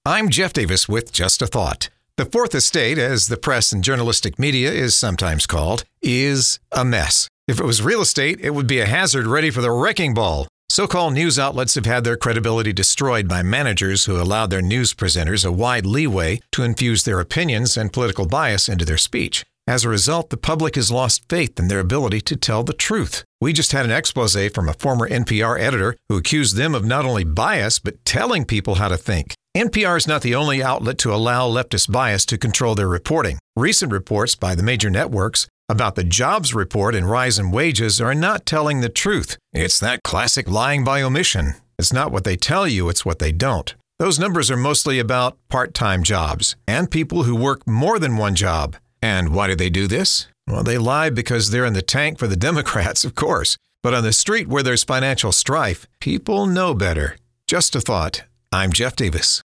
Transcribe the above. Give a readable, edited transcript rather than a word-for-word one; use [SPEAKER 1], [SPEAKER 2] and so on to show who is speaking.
[SPEAKER 1] I'm Jeff Davis with Just a Thought. The Fourth Estate, as the press and journalistic media is sometimes called, is a mess. If it was real estate, it would be a hazard ready for the wrecking ball. So-called news outlets have had their credibility destroyed by managers who allowed their news presenters a wide leeway to infuse their opinions and political bias into their speech. As a result, the public has lost faith in their ability to tell the truth. We just had an expose from a former NPR editor who accused them of not only bias, but telling people how to think. NPR is not the only outlet to allow leftist bias to control their reporting. Recent reports by the major networks about the jobs report and rise in wages are not telling the truth. It's that classic lying by omission. It's not what they tell you, it's what they don't. Those numbers are mostly about part-time jobs and people who work more than one job. And why do they do this? Well, they lie because they're in the tank for the Democrats, of course. But on the street where there's financial strife, people know better. Just a thought. I'm Jeff Davis.